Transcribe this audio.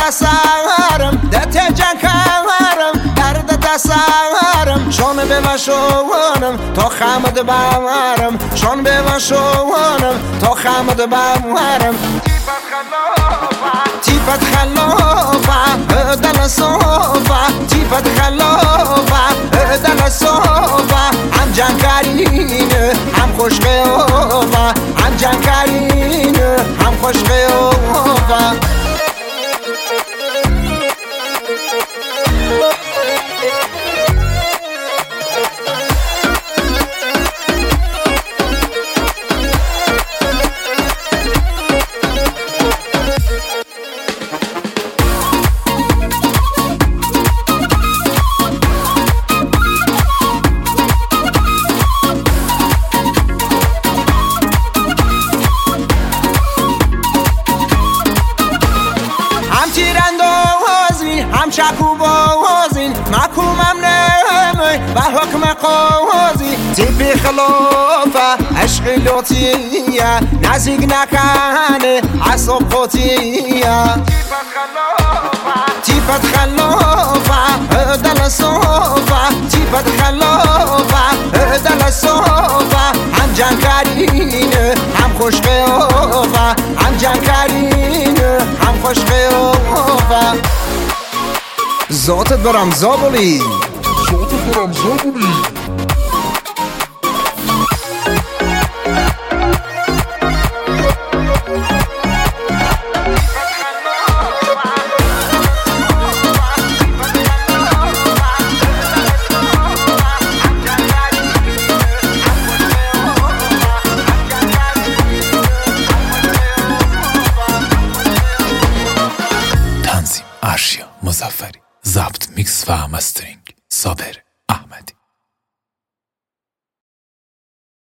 تسارم دت جنکارم درد تسارم شون بوشونم تو خمد بارم شون بوشونم تو خمد بارم تیپت خلافه دل صوفه تیپت خلافه دل صوفه هم جنکارینه هم خوش قیافه هم جنکارینه هم خوش قیافه هم شکو بازین محکومم نمی به حکم قاضی تیپی خلافه عشق لطیه نزدیک نکنه عصب قطیه تیپت خلافه دل صوفه تیپت خلافه دل صوفه هم جنکارینه هم خوش قیافه هم جنکارینه هم خوش قیافه ذاتت برم زابلی تنظیم ارشیا مظفری، ضبط میکس و مسترینگ صابر احمدی.